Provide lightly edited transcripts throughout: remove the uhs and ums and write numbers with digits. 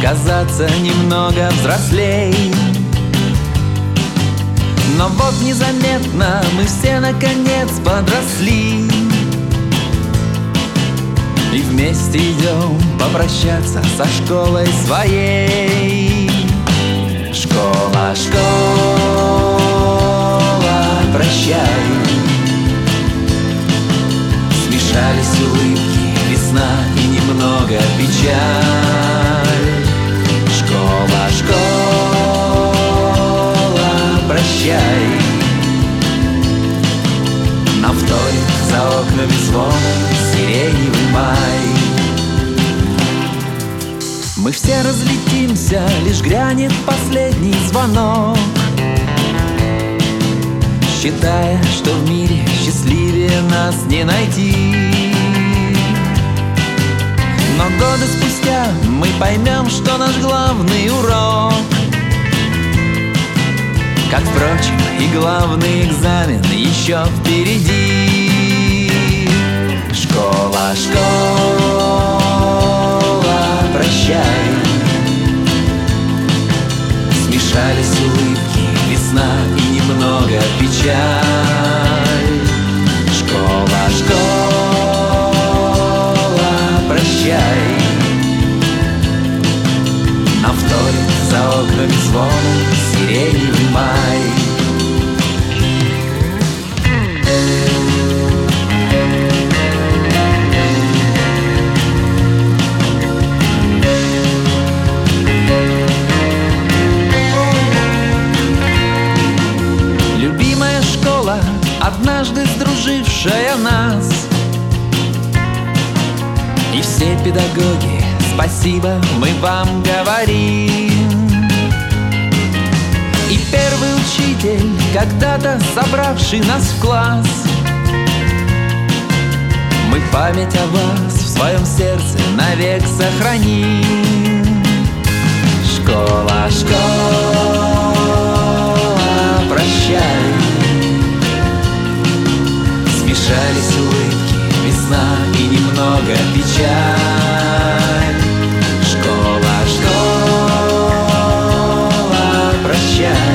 казаться немного взрослей. Но вот незаметно мы все наконец подросли и вместе идем попрощаться со школой своей. Школа, школа, прощай. Смешались улыбки, весна и немного печаль. Школа, школа, прощай. Нам вторит за окнами звона сиреневый май. Мы все разлетимся, лишь грянет последний звонок, считая, что в мире счастливее нас не найти. Но годы спустя мы поймем, что наш главный урок, как, впрочем, и главный экзамен еще впереди. Школа, школа, прощай. Смешались улыбки, весна и немного печаль. Школа, школа, прощай. Нам вторит за окнами звона сиреневый май. Любимая школа, однажды сдружившая нас, и все педагоги, спасибо мы вам говорим. И первый учитель, когда-то собравший нас в класс, мы память о вас в своем сердце навек сохраним. Школа, школа, прощай. Смешались улыбки, весна и немного печаль. Школа, школа, прощай.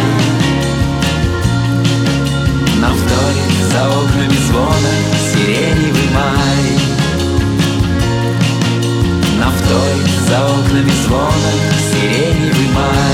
Нам вторит за окнами звона сиреневый май. Нам вторит за окнами звона сиреневый май.